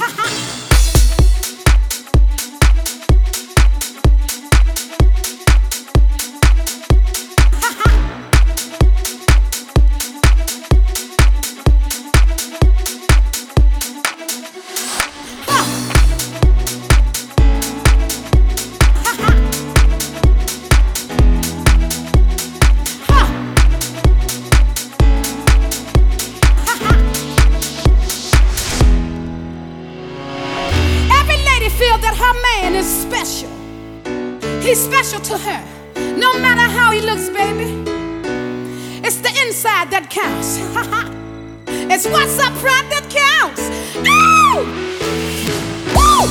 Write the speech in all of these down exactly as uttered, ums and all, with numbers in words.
He's special to her, no matter how he looks, baby. It's the inside that counts. It's what's up front that counts. Ooh! Woo!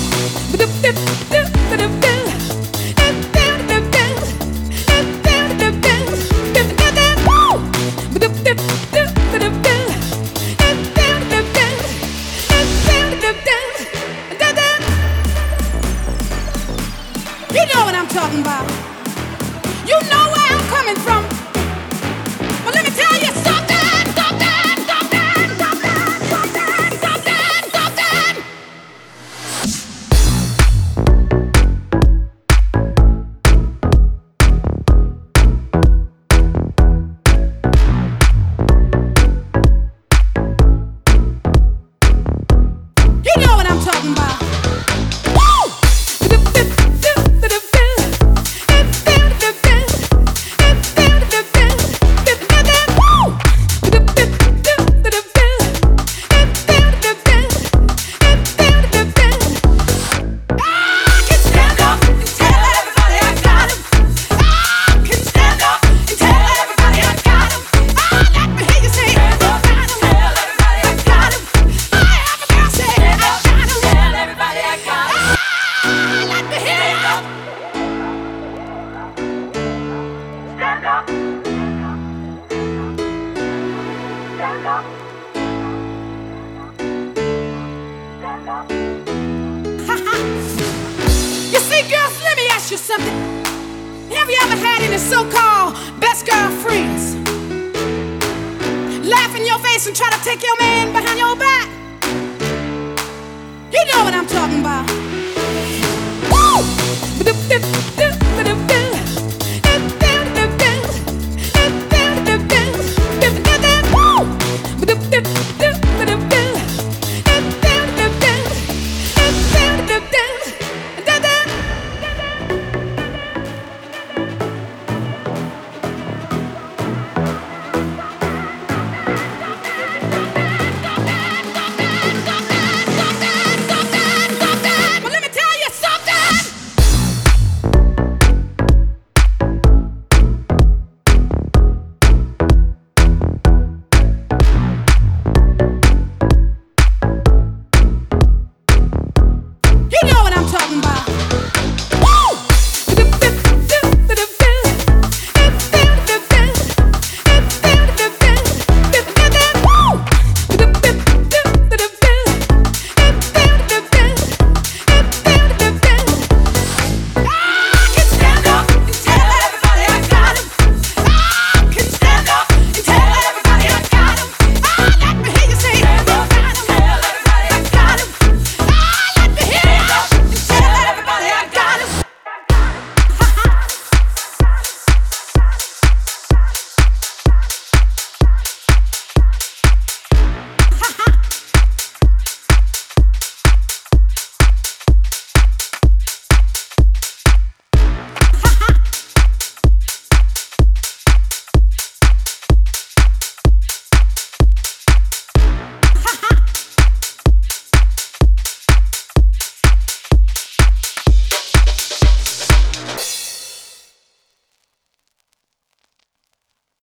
You know what I'm talking about. You know where I'm coming from. But let me tell you something, something, something, something, something, something, something. You know what I'm talking about. You see, girls, let me ask you something. Have you ever had any so-called best girlfriends laugh in your face and try to take your man behind your back? You know what I'm talking about.